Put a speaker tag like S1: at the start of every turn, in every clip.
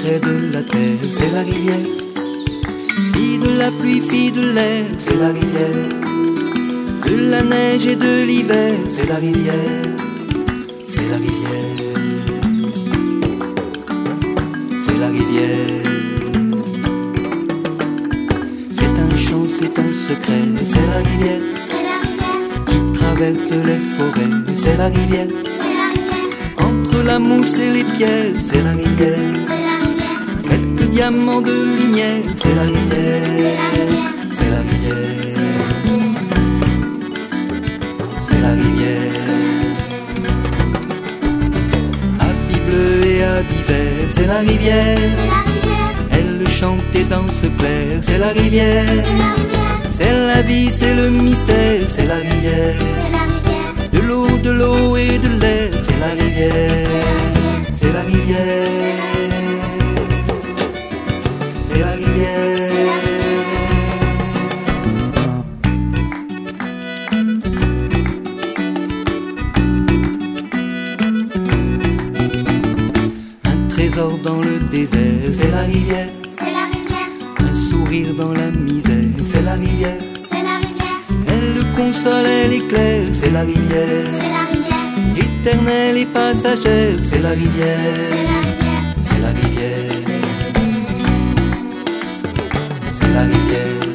S1: secret de la terre, c'est la rivière. Fille de la pluie, fille de l'air, c'est la rivière. De la neige et de l'hiver, c'est la rivière. C'est la rivière. C'est la rivière. C'est un chant, c'est un secret, c'est la rivière. Qui traverse les forêts, c'est la rivière. Entre la mousse et les pierres, c'est la rivière. Quelques diamants de lumière, c'est la rivière. C'est la rivière. C'est la rivière. Habit bleu et habit vert, c'est la rivière. Elle chante et danse clair, c'est la rivière. C'est la vie, c'est le mystère, c'est la rivière. De l'eau et de l'air, c'est la rivière. C'est la rivière. C'est la rivière. Un trésor dans le désert, c'est la rivière. Un sourire dans la misère, c'est la rivière. Elle console, elle éclaire, c'est la rivière. Éternelle et passagère, c'est la rivière. C'est la rivière. C'est la rivière.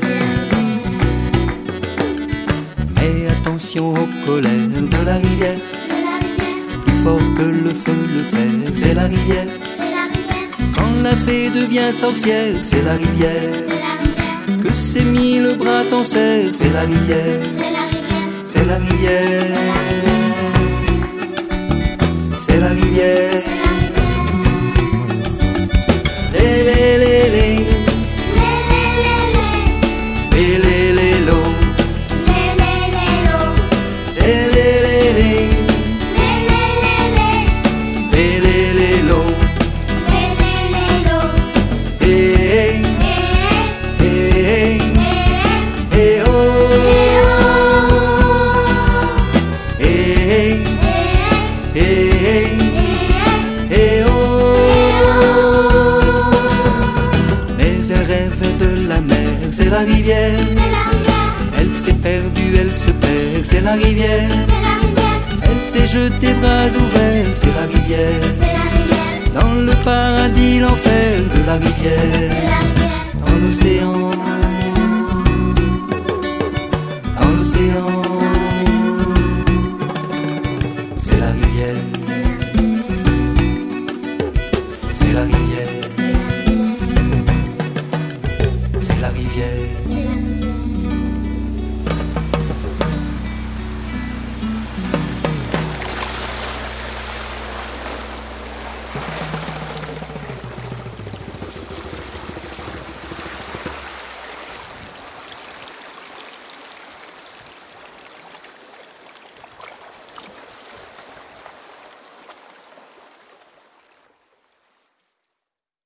S1: Mais attention aux colères de la rivière. Plus fort que le feu, le fer, c'est la rivière. Quand la fée devient sorcière, c'est la rivière. Que ses mille bras t'en serrent, c'est la rivière. C'est la rivière. C'est la rivière. Lé lé lé lé. Lé lé lé lo. Lé lé lé lo. Lé lé lé lé. Lé lé lé lo. Hey hey hey oh. Hey hey hey oh. Mais elle rêve de la mer, c'est la rivière. Elle s'est perdue, elle se perd, c'est la rivière. Elle s'est jetée bras ouverts, c'est la rivière. Dans le paradis, l'enfer de la rivière. Dans l'océan